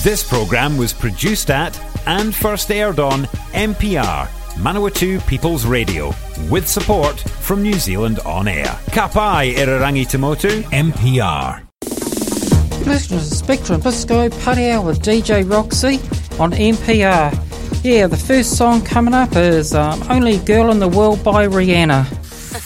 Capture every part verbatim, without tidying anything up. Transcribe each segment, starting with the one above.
This programme was produced at and first aired on M P R, Manawatu People's Radio, with support from New Zealand On Air. Ka pai Irarangi Tamotu, M P R. Listen to Spectrum Disco Party Hour with D J Roxy on M P R. Yeah, the first song coming up is um, Only Girl in the World by Rihanna.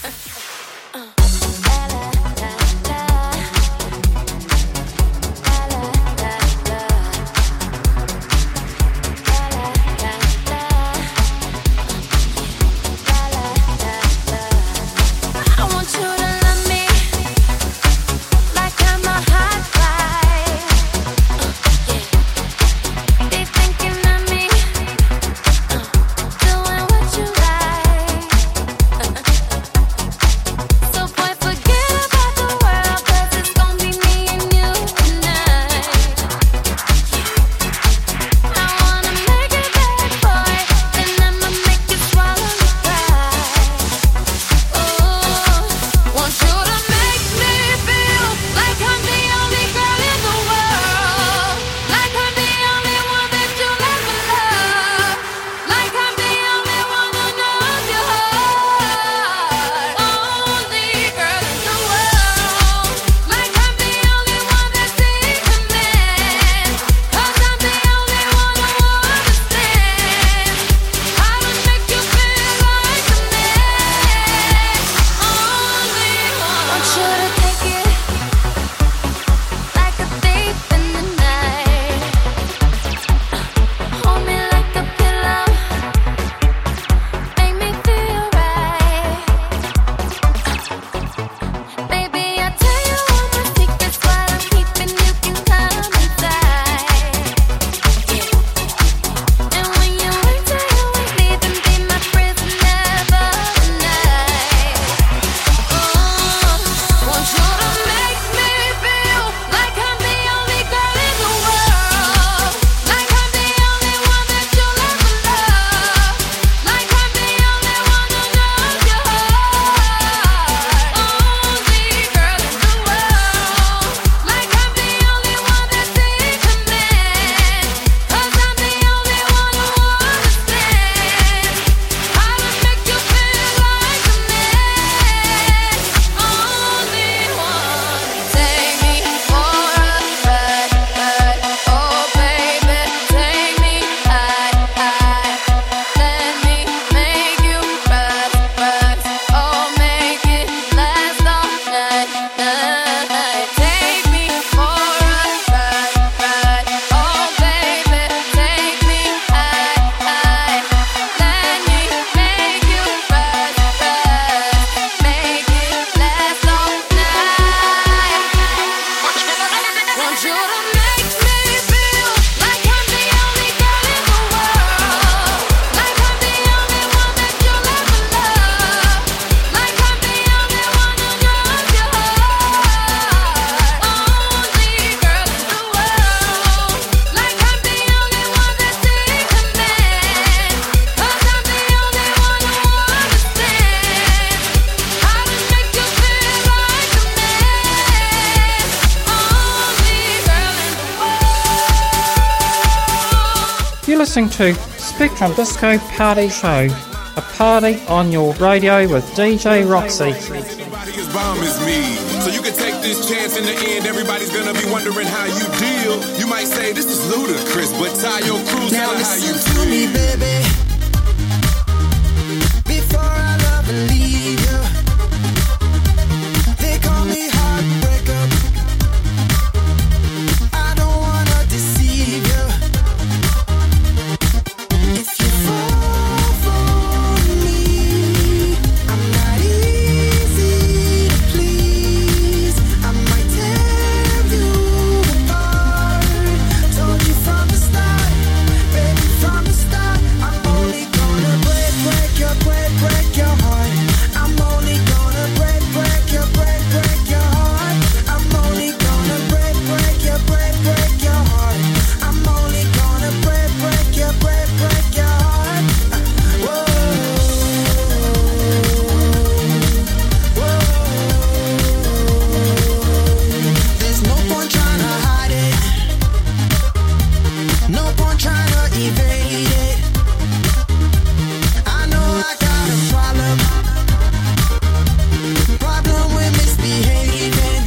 You're listening to Spectrum Disco Party Show, a party on your radio with D J Roxy. Bomb is me. So you can take this chance in the end. Everybody's gonna be wondering how you deal. You might say this is ludicrous, but tie your crew, tell her how you feel. To me, baby. Before I love and leave you, they call me heartbreaker. I don't wanna deceive you. If you fall for me, I'm not easy to please. I might tear you apart. Told you from the start, baby, from the start, I'm No point trying to evade it. I know I got a problem. Problem with misbehaving.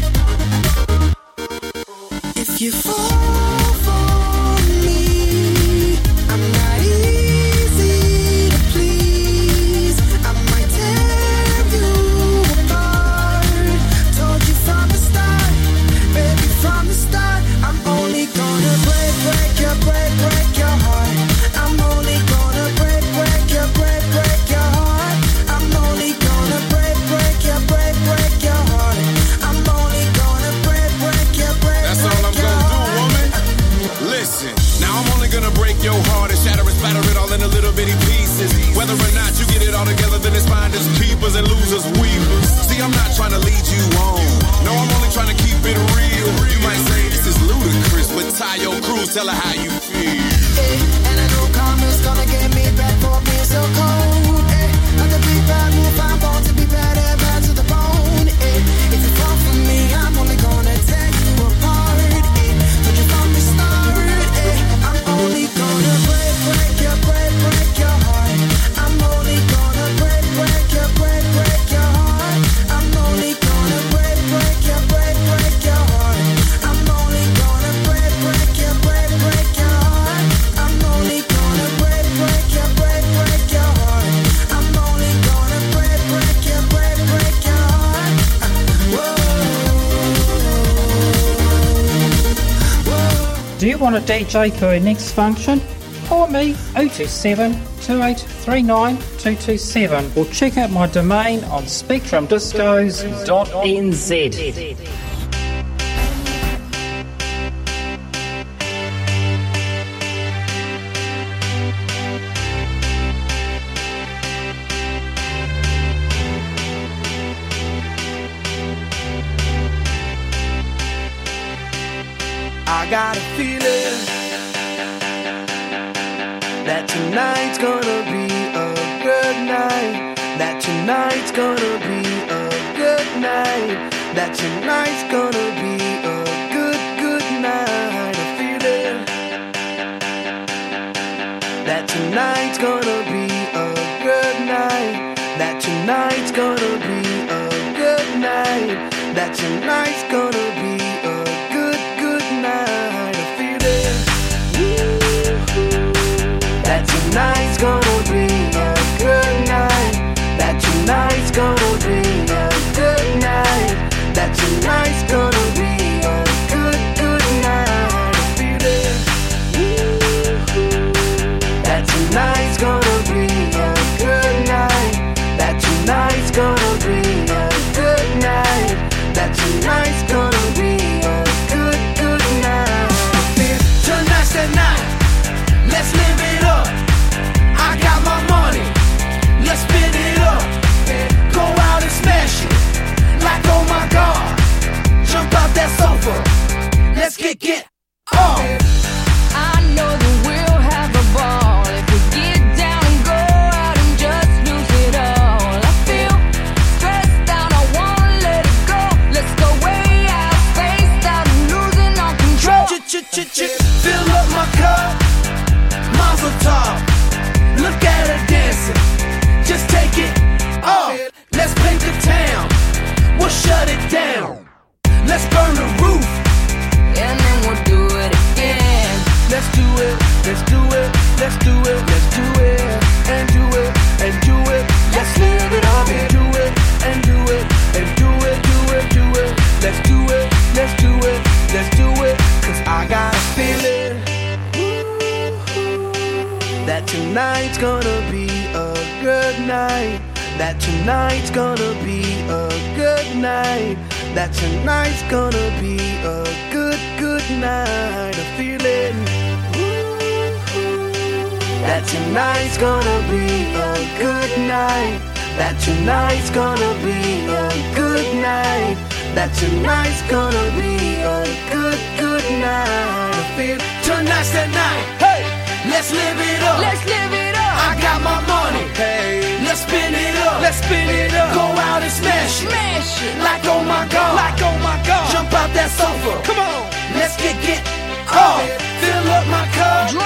If you fall for me, I'm not easy to please. I might tear you apart. Told you from the start, baby, from the start. I'm only gonna break, break your, break, break your heart. I'm only gonna break, break your, break, break your heart. I'm only gonna break, break your, break, break your heart. I'm only gonna break, break your, break, That's break all I'm your gonna heart. do, woman. Listen, now I'm only gonna break your heart and shatter it, spatter it all into little bitty pieces. Whether or not you get it all together, then it's finders, keepers, and losers, weavers. See, I'm not trying to lead you on. No, I'm only trying to keep it real. You might say this is ludicrous, but tie your cruise, tell her how you feel. Hey, and I know karma's gonna get me back for being so cold. Hey, like a big bad wolf, I'm born to be bad and bad to the bone. Hey, if you fall for me, I'm only gonna tear you apart. Hey, told you from the start. Hey, I'm only gonna break, break your, break, break your heart. I'm only gonna break, break your, break, break your heart. I'm only gonna break, break your, break, break your heart. I'm only gonna break, break your, break, break your heart. I'm only gonna break, break your, break, break your heart. I'm only gonna break, break your, break, break your heart. Whoa. Do you want a D J for your next function? Call me oh two seven, two eight three nine, two two seven or check out my domain on spectrum discos dot n z. I got a feeling that tonight's gonna be a good night. That tonight's gonna be a good night. That tonight's gonna be a good, good night. A feeling that tonight's gonna be a good night. That tonight's gonna be a good night. That tonight's gonna be a good, good night. A feeling that tonight's gonna be a good night. That tonight's gonna be a good night. That tonight's gonna be a good, good night. A feeling that tonight's gonna be a good night. That tonight's gonna be a good night. That tonight's gonna be a good, good night. Tonight's the night. Let's live it up. I got my money. Let's spin it up. Go out and smash it. Like oh my God. Jump out that sofa. Let's kick it off. I know that we'll have a ball if we get down and go out and just lose it all. I feel stressed out, I wanna let it go. Let's go way out, spaced out and losing all control. Fill up my cup. Mazel tov. Look at her dancing. Just take it off. Let's paint the town. We'll shut it down. Let's burn the roof. And then we'll do it again. Let's do it. Let's do it. Let's do it. Let's do it. And do it. And do it. Let's live it up. And do it. And do it. And do it. Do it. Do it. Let's do it. Let's do it. Let's do it. Cause I got a feeling that tonight's gonna be a good night. That tonight's gonna be a good night. That tonight's gonna be a good, good night. A feeling that tonight's gonna be a good night. That tonight's gonna be a good night. That tonight's gonna be a good, good night. I feel tonight's the night. Hey, let's live it up. Let's live it up. I got my money. Hey, let's spin it up. Let's spin it up. Go out and smash it. Smash it. Like oh my God. Like oh my God. Jump out that sofa. Come on. Let's kick it off. Fill up my cup.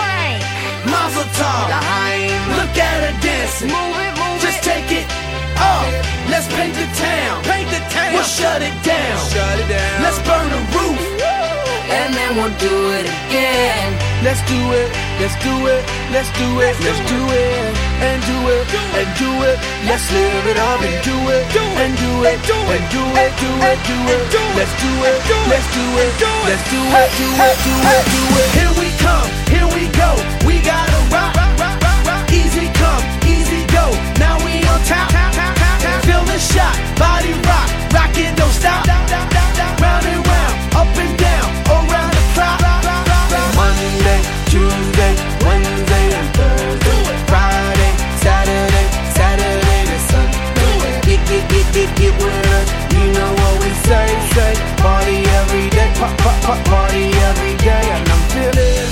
guitar. Look at her dancing. Move it, move Just it. take it off. Let's paint the town. Paint the town. We'll shut it down. Shut it down. Let's burn the roof. And then we'll do it again. Let's do it. Let's do it. Let's do it. Let's do it. And do it. And do it. Let's live it up and do it. And do it. And do it. Do it. Do it. Let's do it. Let's do it. Let's do it. Do it. Do it. Do it. Here we come. Here we go. We gotta rock. Easy come. Easy go. Now we on top. Feel the shot. Body rock. Rock it. Don't stop. Round and round. Up and down. Around the clock. Monday, Tuesday, Wednesday, and Thursday. Friday, Saturday, Saturday to Sunday. Get, get, get, get, get with us. You know what we say, say. Party every day, pop, pop, pop, party every day. And I'm feeling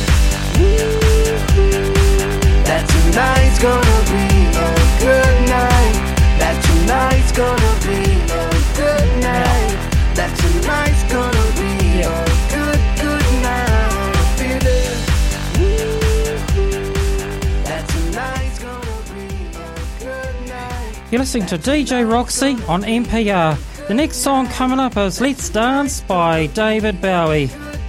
that tonight's gonna be a good night. That tonight's gonna be a good night. That tonight's gonna be a good, good night. I'm feeling that tonight's gonna be a good night. You're listening to D J Roxy on M P R. The next song coming up is Let's Dance by David Bowie.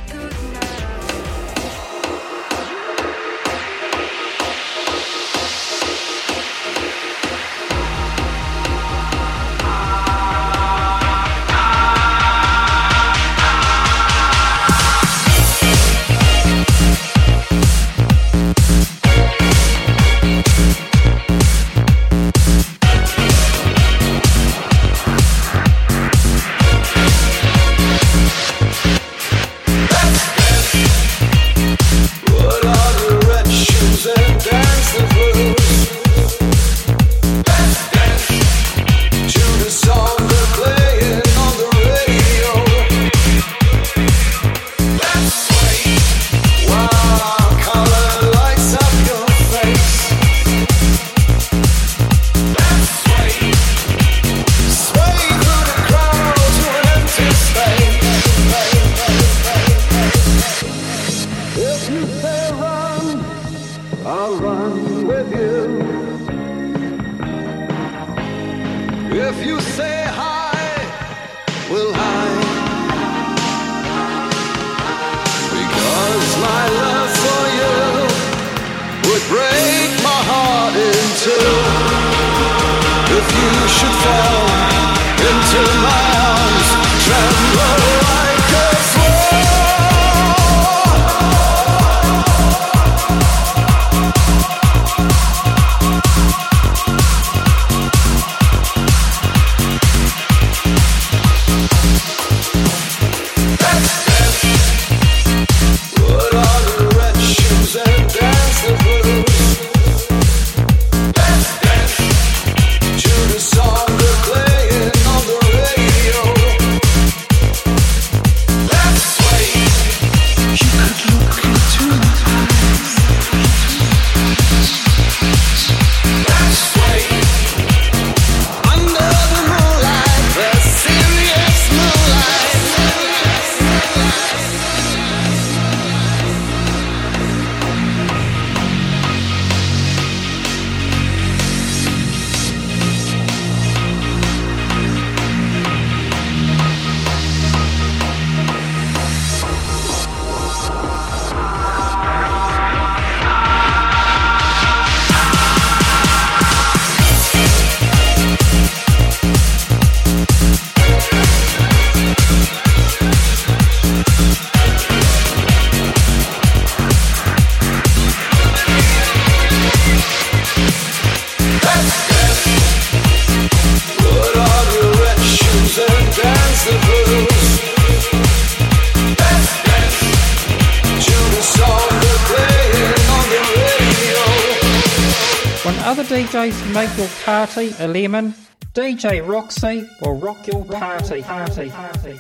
D Js make your party a lemon, D J Roxy will rock your party. party, party.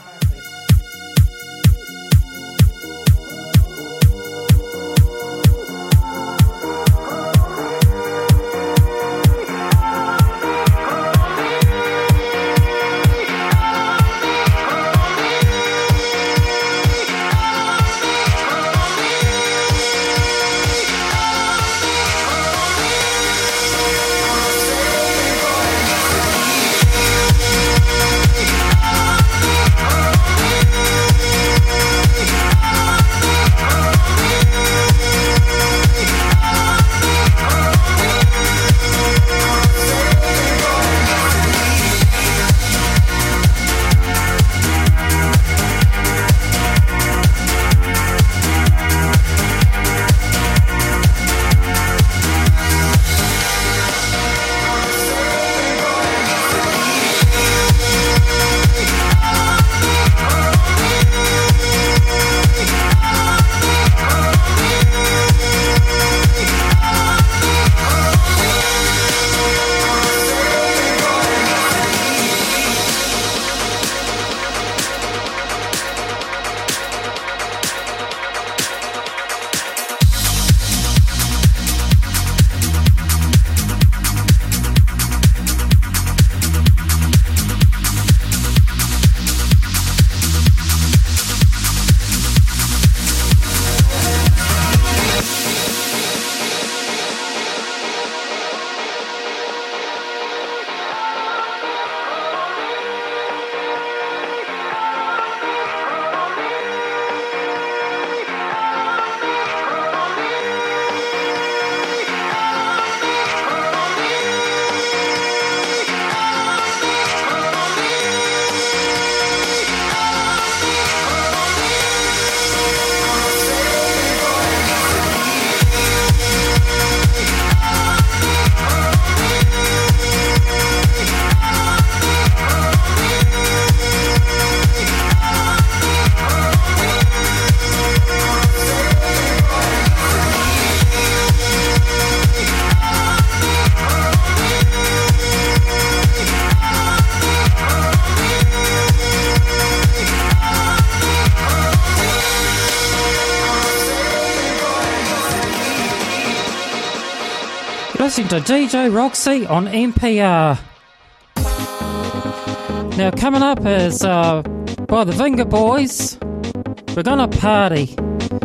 Listening to D J Roxy on M P R. Now coming up is uh, by the Vinga Boys. We're gonna party.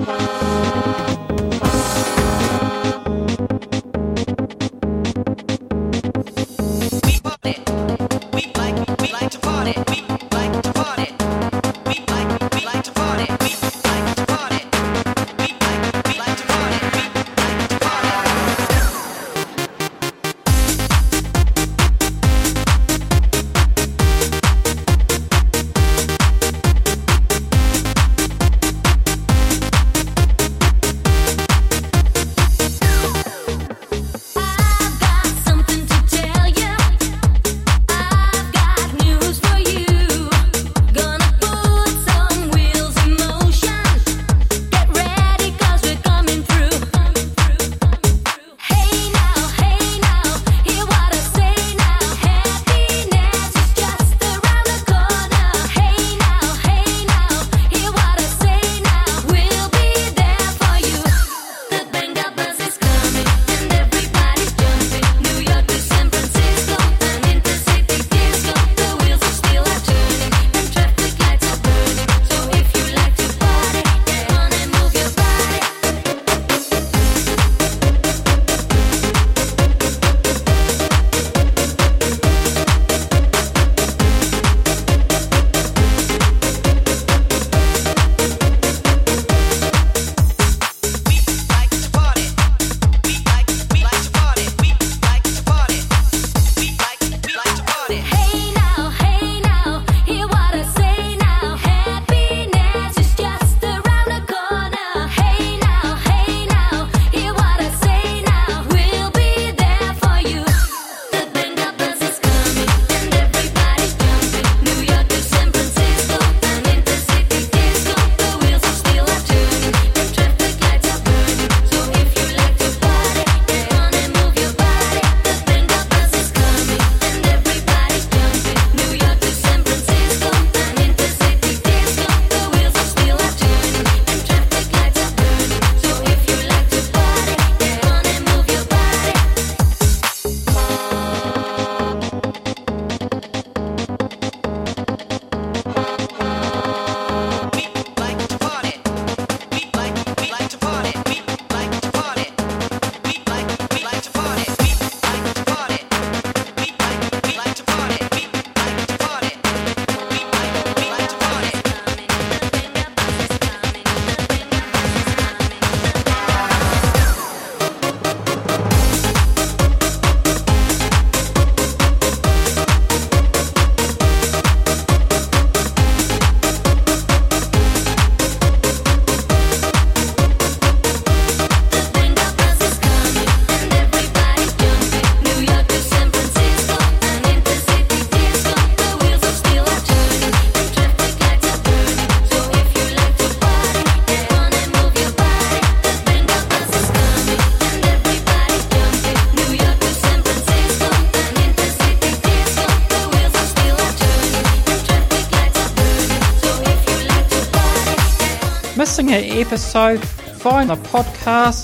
Missing an episode, find the podcast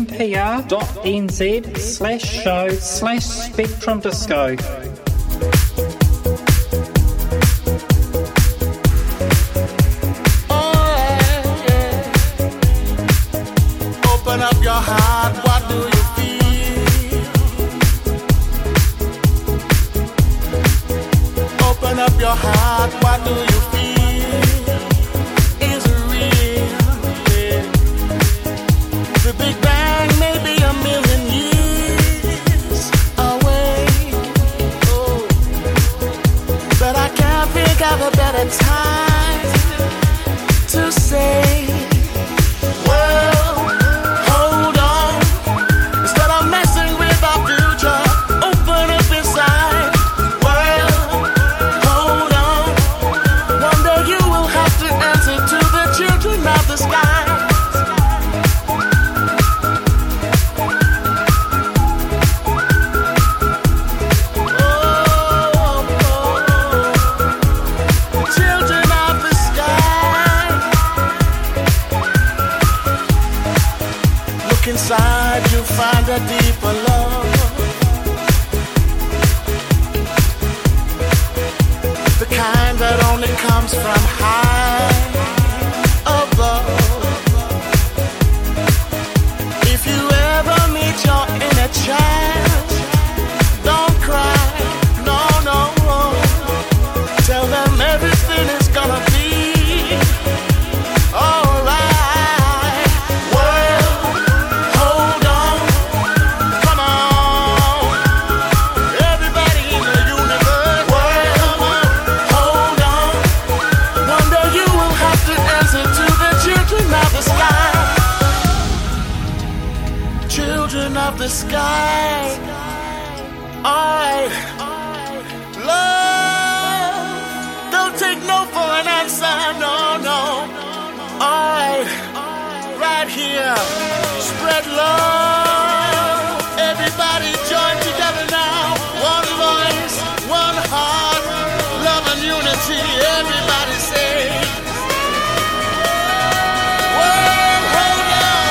mpr.nz slash show slash Spectrum Disco. Open up your heart, what do you feel? Open up your heart, what do you feel? Is it real? Yeah. The Big Bang may be a million years away. Oh. But I can't think of a better time to say, well, hold on. Instead of messing with our future, open up inside. Well, hold on. One day you will have to answer to the children of the sky. Children of the sky. Look inside, you'll find a deeper love. only comes from high above. If you ever meet your inner child, don't cry, no, no. Tell them everything is gonna be alright. World, hold on, come on. Everybody in the universe, world, hold on. One day you will have to answer to the children of the sky. Children of the sky. Alright. Love. Don't take no for an answer. No, no. Alright. Right here. Spread love. Everybody join together now. One voice, one heart. Love and unity. Everybody say. World, hold on.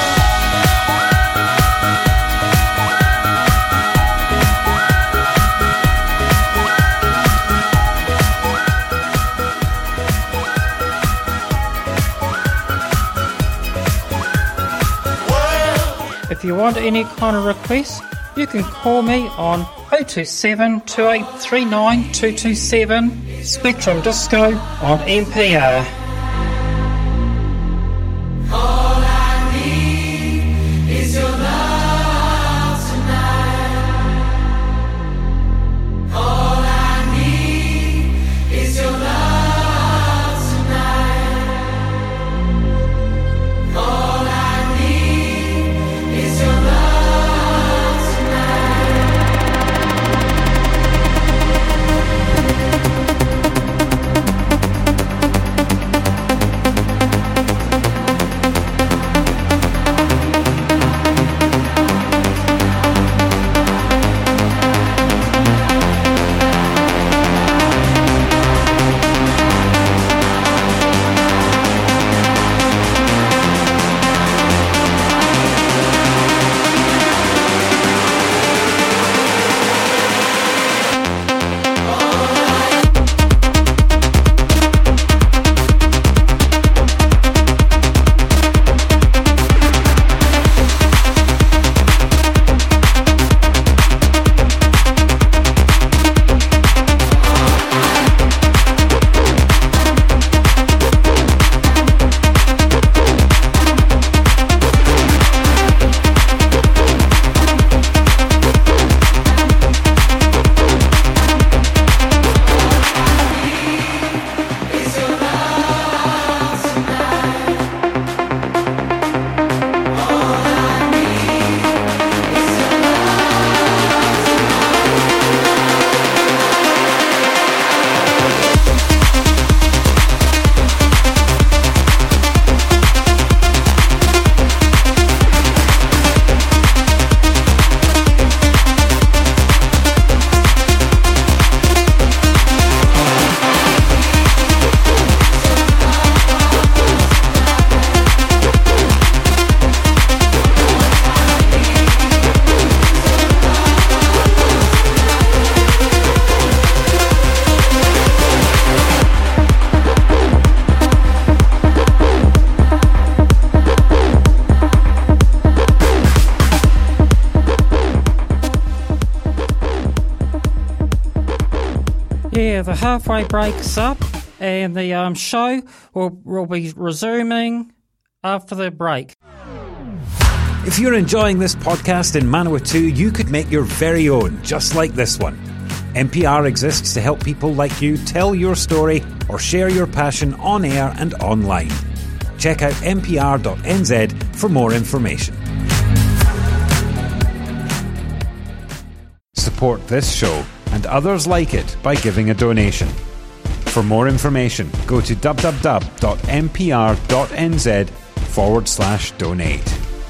If you want any kind of requests, you can call me on oh two seven, two eight three nine, two two seven, Spectrum Disco on M P R. Yeah, the halfway break's up, and the um, show will, will be resuming after the break. If you're enjoying this podcast in Manawatu, you could make your very own, just like this one. N P R exists to help people like you tell your story or share your passion on air and online. Check out n p r dot n z for more information. Support this show and others like it by giving a donation. For more information, go to w w w dot n p r dot n z forward slash donate.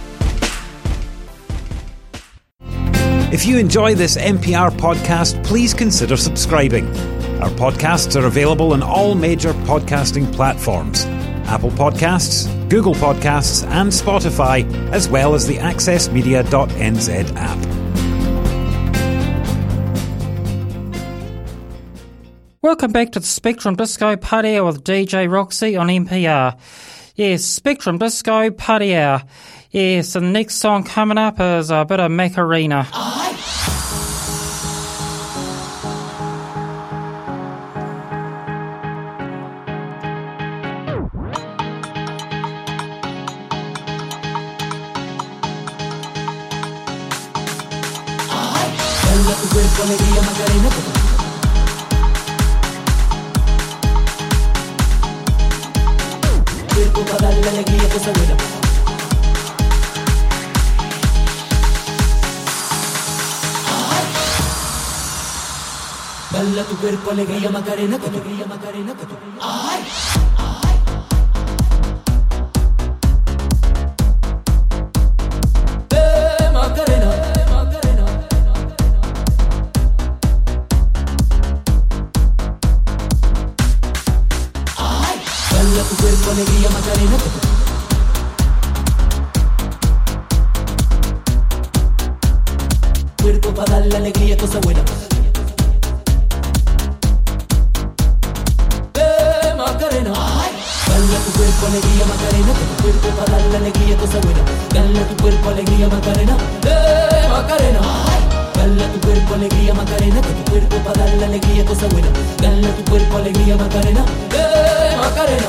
If you enjoy this N P R podcast, please consider subscribing. Our podcasts are available on all major podcasting platforms: Apple Podcasts, Google Podcasts and Spotify, as well as the access media dot n z app. Welcome back to the Spectrum Disco Party Hour with D J Roxy on M P R. Yes, Spectrum Disco Party Hour. Yes, and the next song coming up is a bit of Macarena. Balla tu cuerpo, alegría, Macarena, que tu alegría, Macarena, que tu ay. Eh, Macarena, eh, Macarena. Ay, balla tu cuerpo, alegría, Macarena, que tu cuerpo para dar la alegría, cosa buena. Macarena, dale tu cuerpo alegría Macarena, que tu cuerpo para dar la alegría cosa buena. Dale tu cuerpo alegría Macarena, eh Macarena, dale tu cuerpo alegría Macarena, que tu cuerpo para dar la alegría cosa buena. Dale tu cuerpo alegría Macarena, eh Macarena.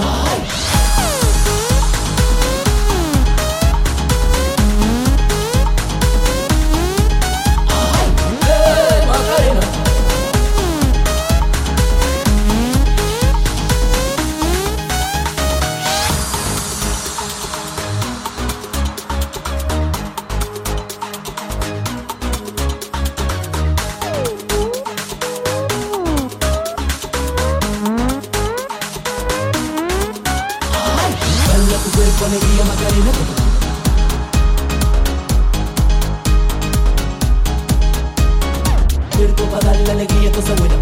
Alegría Macarena, cuerpo para dar la alegría cosa buena.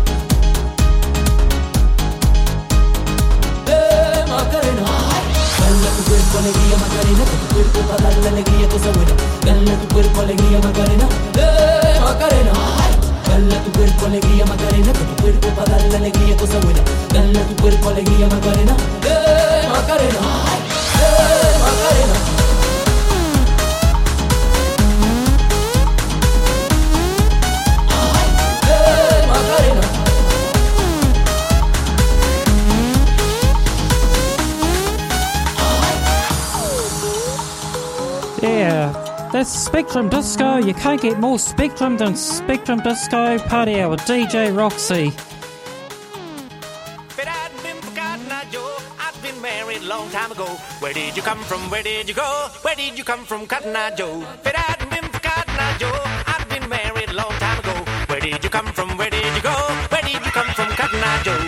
Eh Macarena, dale tu cuerpo alegría Macarena, que tu cuerpo para dar la alegría cosa buena. Dale tu cuerpo alegría Macarena, eh Macarena, dale tu cuerpo alegría Macarena, que tu cuerpo para dar la alegría cosa buena. Dale tu cuerpo alegría Macarena, eh Macarena. Macarena. Hey, Macarena. Yeah, that's Spectrum Disco. You can't get more Spectrum than Spectrum Disco Party Hour with D J Roxy. Long time ago, where did you come from? Where did you go? Where did you come from, Cotton Eye Joe? If it hadn't been for Cotton Eye Joe, I'd been married a long time ago. Where did you come from? Where did you go? Where did you come from, Cotton Eye Joe?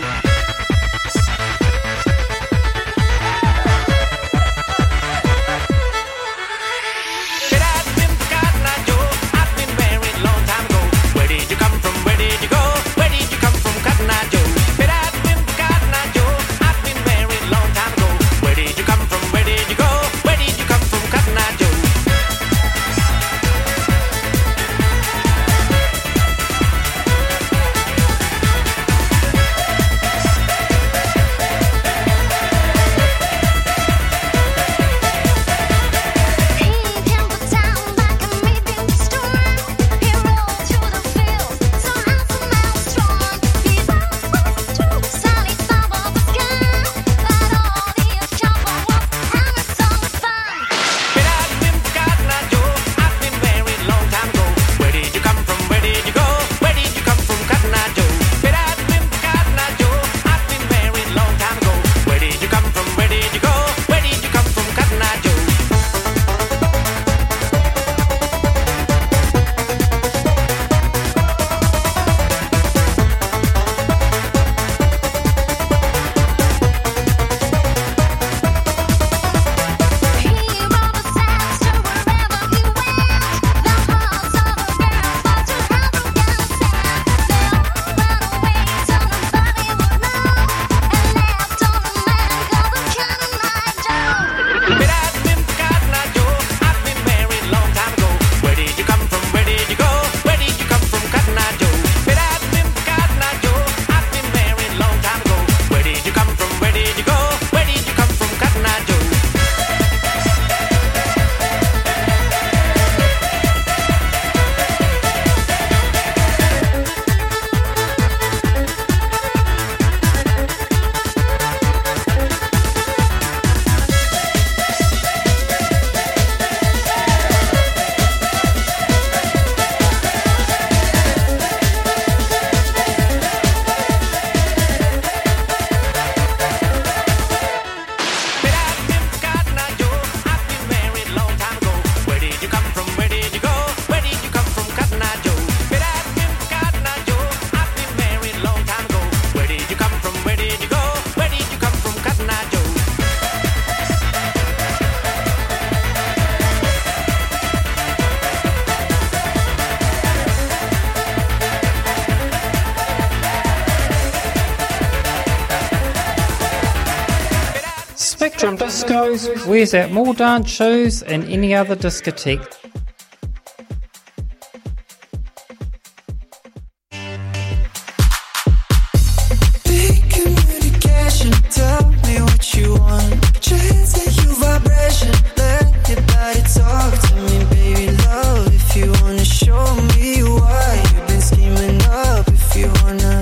If it hadn't been for Cotton Eye Joe, I'd been married a long time ago. Where did you come from? Where did you go? Where did you come from, Cotton Eye Joe? If it hadn't been for Cotton Eye Joe, I'd been married a long time ago. Where did you come from? Where did you go? Where did you come from, Cotton Eye Joe? Spectrum Discos wears out more dance shows than any other discotheque. Big communication, tell me what you want. Translate your vibration, let your body talk to me, baby love. If you wanna show me why you've been scheming up, if you wanna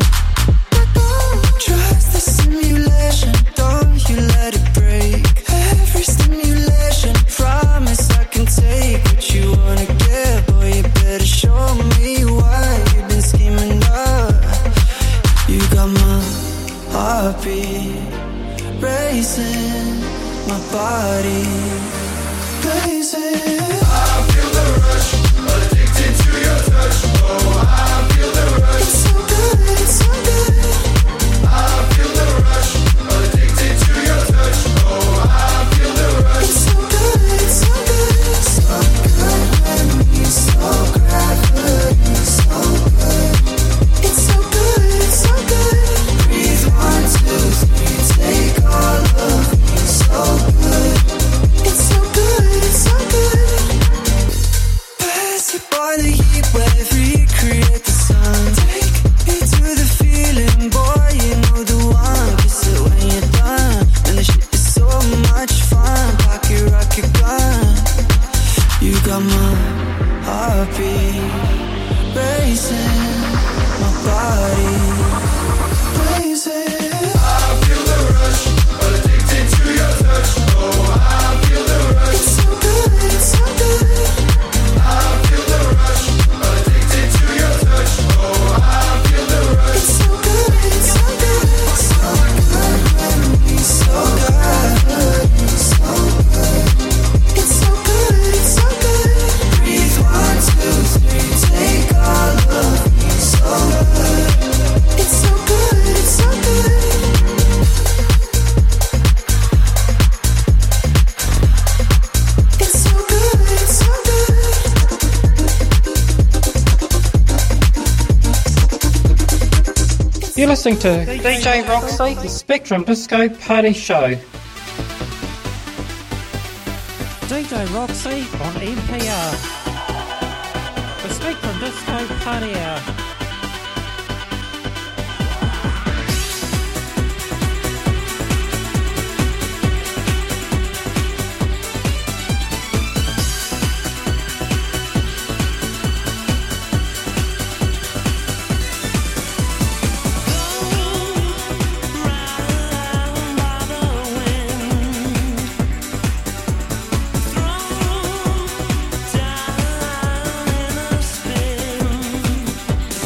trust the simulation, don't you let it break. Every stimulation, promise I can take what you wanna give. Boy, you better show me why you've been scheming up. You got my heartbeat racing, my body blazing. I feel the rush, addicted to your touch. Oh, I feel the rush. It's so good, it's so good. I feel the rush, addicted to your touch. Oh, I feel the rush. It's so good, it's so good. So good when we so gravity, so good. It's so good, it's so good. Breathe one, two, three, take all of me, so good. It's so good, it's so good. Pass it by the heat wave, recreate the sun. Take me to the feeling, boy, you know the one. Kiss it when you're done, and the shit is so much fun. Pocket rocket gun, you got my heartbeat racing, my body blazing. I feel the rush, addicted to your touch. Oh, I feel the rush. It's so good, it's so good. I feel the rush, addicted to your touch. Oh, I feel the rush. It's so good, it's so good. So good when we so good, so good. It's so good, it's so good. Breathe one, two, three, take all of me, so good. It's so good, it's so good. It's so good, it's so good. You're listening to D J Roxy, the Spectrum Disco Party Show. D J Roxy on N P R. The Spectrum Disco Party Hour. Down in a spin.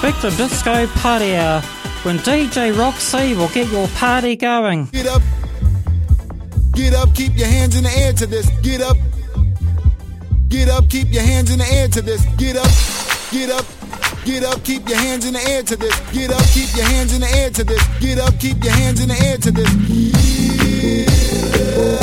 Spectrum Disco Party Hour, when D J Roxy will get your party going. Get up, get up, keep your hands in the air to this. Get up, get up, keep your hands in the air to this. Get up, get up, get up, keep your hands in the air to this. Get up, keep your hands in the air to this. Get up, keep your hands in the air to this. Yeah.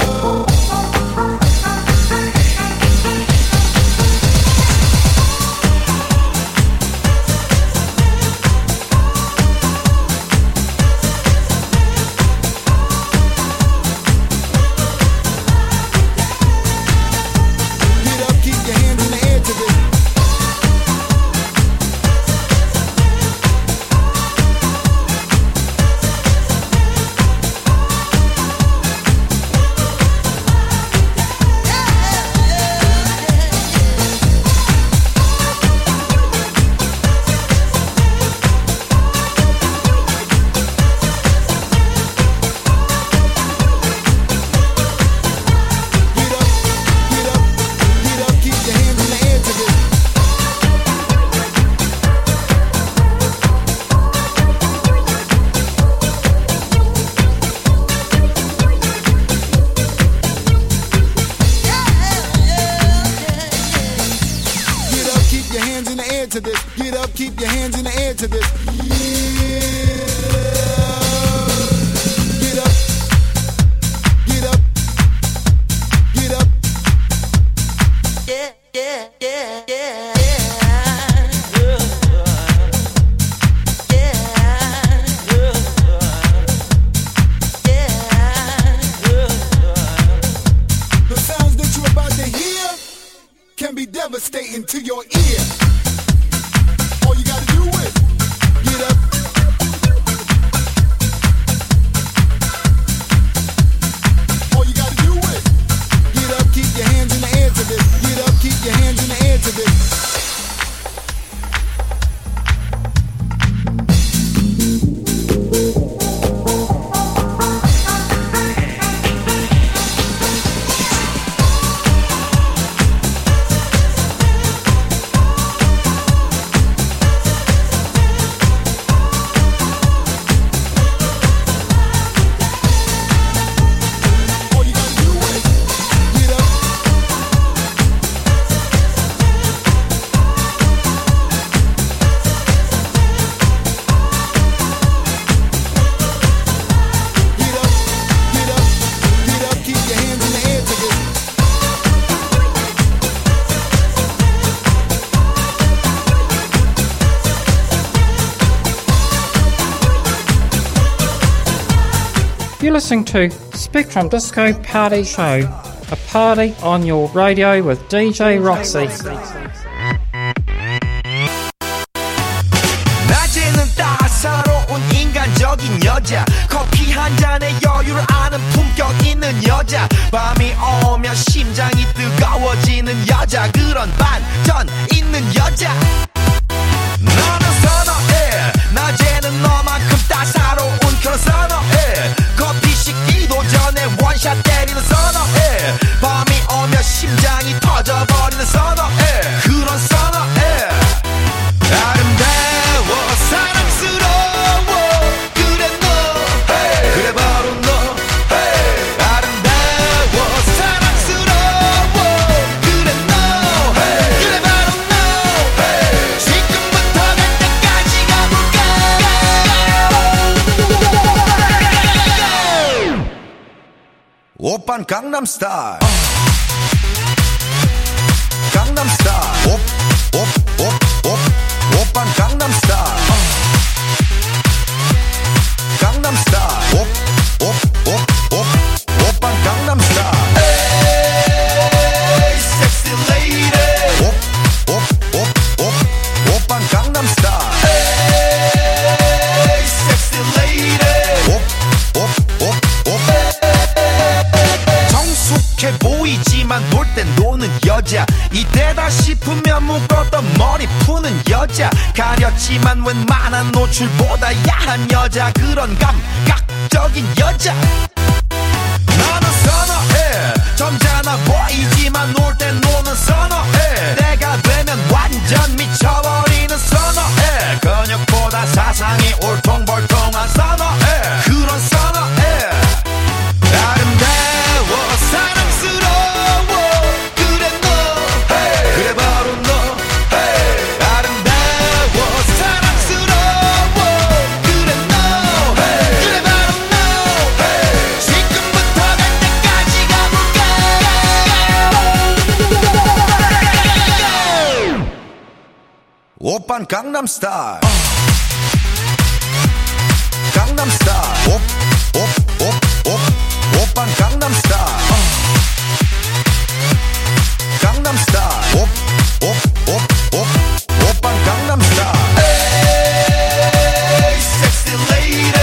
You're listening to Spectrum Disco Party Show, a party on your radio with D J Roxy. 낮에는 따사로운 인간적인 여자, 커피 한 잔에 여유를 아는 품격 있는 여자, 밤이 오면 심장이 뜨거워지는 여자, 그런 반전 있는 여자. 너는 선어해, 낮에는 너만큼 따사로운 그런 선어해, 커피 식기도 전에 원샷 때리는 선어해, 밤이 오면 심장이 터져버리는 선어해, 그런 선어해. 아름다워 사랑스러워 그래 너 hey. 그래 바로 너 hey. 아름다워 사랑스러워 그래 너 hey. 그래 바로 너 hey. 지금부터 갈 때까지 가볼까. 오빤 강남스타일 강남스타일 옵옵옵옵 오빤 강남스타일 강남스타일 옵옵옵옵 오빤 강남스타일 에이 섹시 레이디 옵옵옵옵 오빤 강남스타일 에이 섹시 레이디 옵옵옵옵 정숙해 보이지만 놀 땐 노는 여자, 이때다 싶으면 묶었던 머리 푸는 여자, 가렸지만 웬만한 노출보다 야한 여자, 그런 감각적인 여자. 너는 선어해, 점잖아 보이지만 놀 땐 노는 선어해, 내가 되면 완전 미쳐버리는 선어해, 오빤 강남스타일 강남스타일 옵옵옵옵 오빤 강남스타일 강남스타일 옵옵옵옵 오빤 강남스타일 에이 섹시 레이디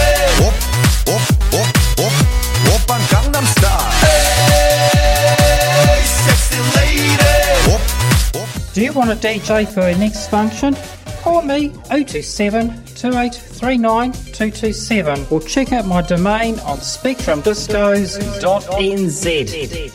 옵옵옵옵 오빤 강남스타일 에이 섹시 레이디 Do you want a D J for your next function? Call me oh two seven, two eight three nine, two two seven or check out my domain on spectrum discos dot n z.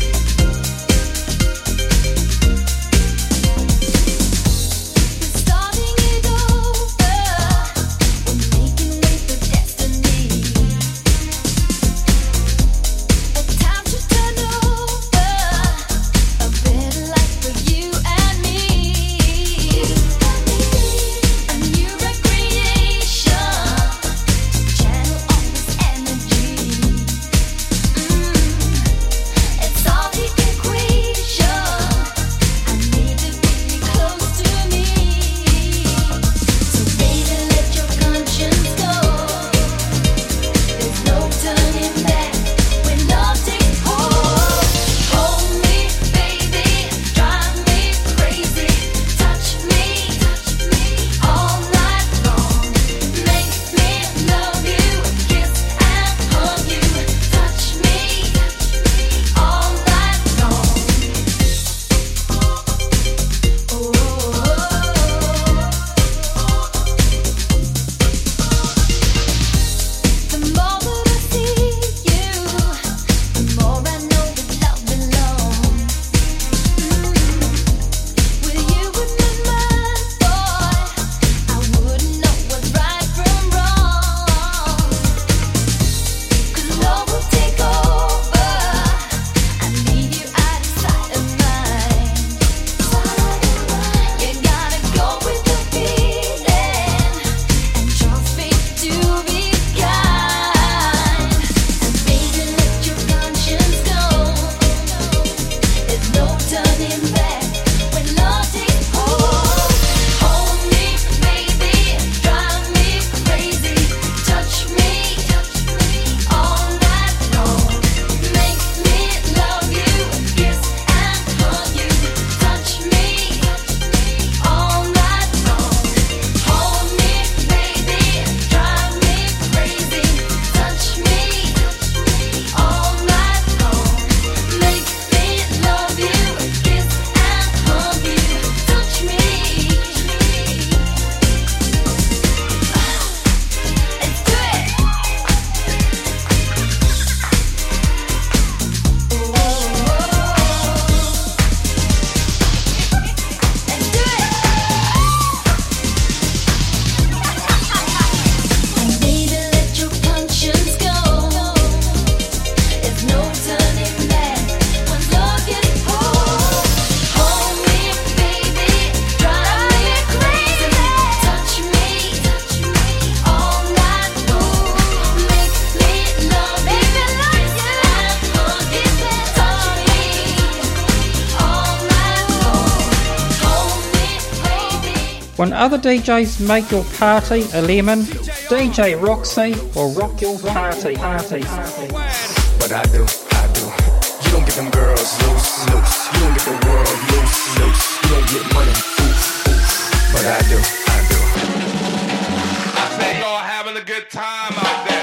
When other D Js make your party a lemon, D J Roxy will rock your party. party. But I do, I do. You don't get them girls loose, loose. You don't get the world loose, loose. You don't get money, oof, oof. But I do, I do. I say y'all having a good time out there.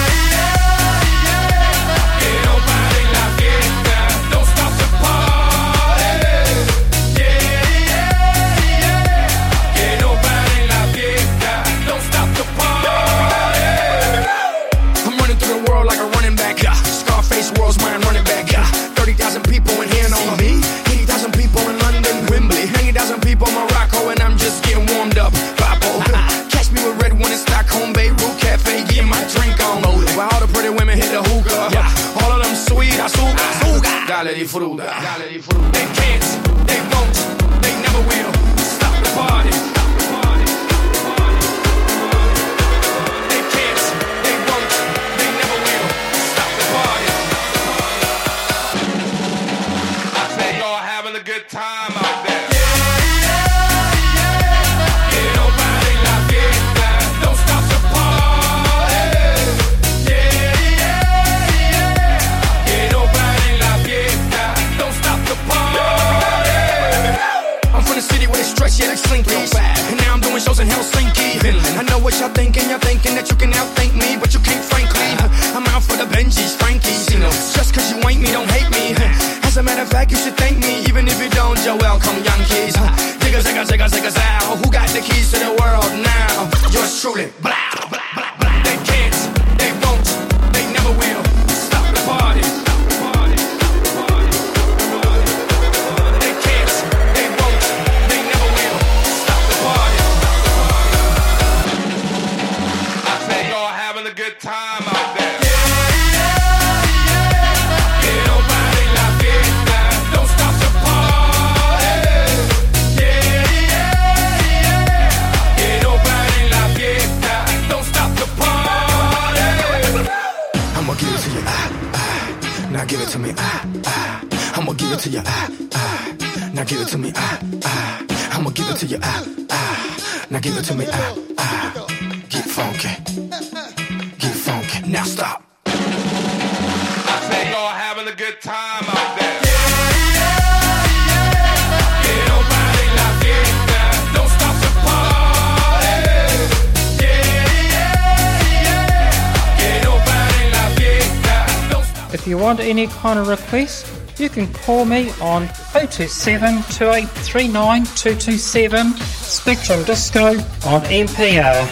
World's mind running back, yeah. thirty thousand people in here on me. eighty thousand people in London, Wembley. ninety thousand people in Morocco, and I'm just getting warmed up. Papo. Catch me with red one in Stockholm, Beirut Cafe, getting my drink on. While all the pretty women hit the hookah, yeah. All of them sweet, azúcar, azúcar. Dale di fruta, dale di fruta. They can't, they won't, they never will stop the party. Time out there. Frankie's. You know, just cause you ain't me, don't hate me. As a matter of fact, you should thank me. Even if you don't, you're welcome, Yankees. Digga, zigga, zigga, zigga, zow. Who got the keys to the world now? Yours truly. Blah, blah, blah, blah. They can't, they won't, they never will. Stop the party. They can't, they won't, they never will. Stop the party. I think y'all having a good time out there. Now give it to me, ah, ah. I'ma give it to you, ah, ah. Now give it to me, ah, ah. I'ma give it to you, ah, ah. Now give it to me, ah, ah. Get funky, get funky. Now stop. I think y'all having a good time out there. If you want any kind of request, you can call me on oh two seven, two eight three nine, two two seven, Spectrum Disco on M P R.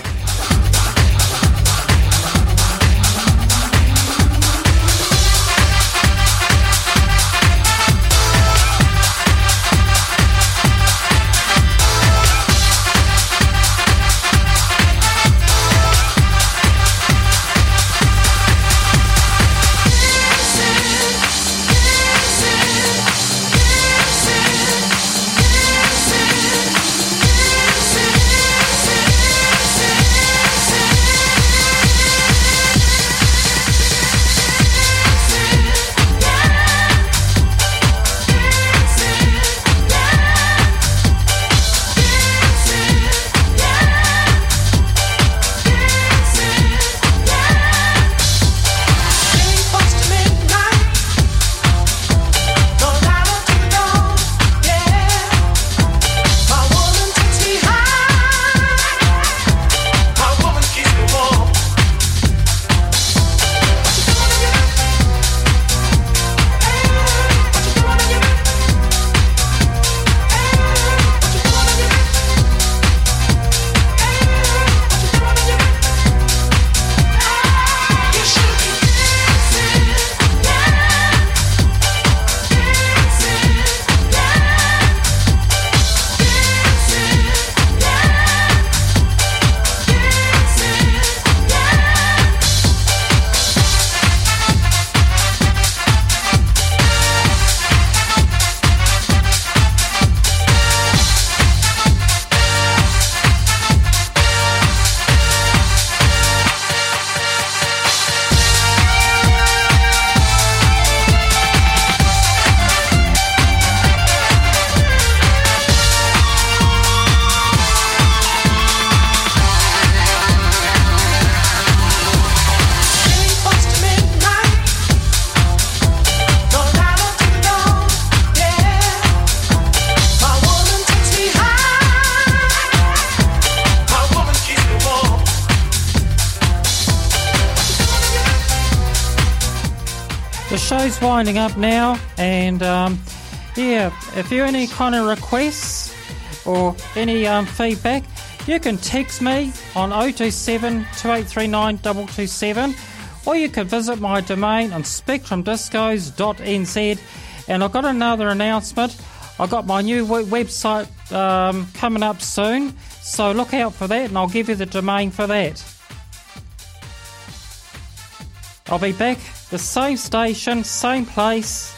The show's winding up now, and um, yeah, if you have any kind of requests or any um, feedback, you can text me on oh two seven, two eight three nine, two two seven, or you can visit my domain on spectrum discos dot n z. And I've got another announcement. I've got my new w- website um, coming up soon, so look out for that, and I'll give you the domain for that. I'll be back, the same station, same place,